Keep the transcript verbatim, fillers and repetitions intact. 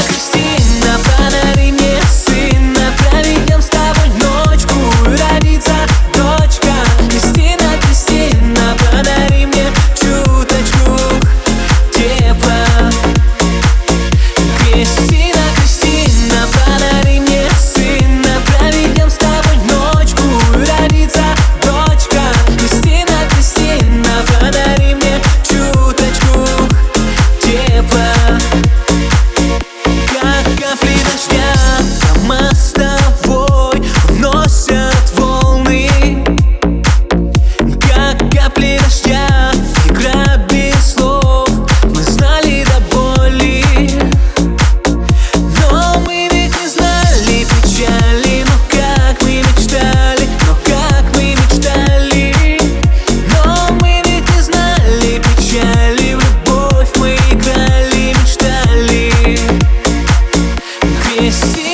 Кристина, подари мне сына, проведем с тобой ночку, родится дочка. Кристина, Кристина, подари мне чуточку тепла. Кристина, Кристина, подари мне сына, проведем с тобой ночку, родится дочка. Кристина, Кристина, подари мне чуточку тепла. Как капли дождя по мостовой уносят волны, как капли дождя, игра без слов, мы знали до боли. Но мы ведь не знали печали, но как мы мечтали, но как мы мечтали. Но мы ведь не знали печали, в любовь мы играли, мечтали. Кристина.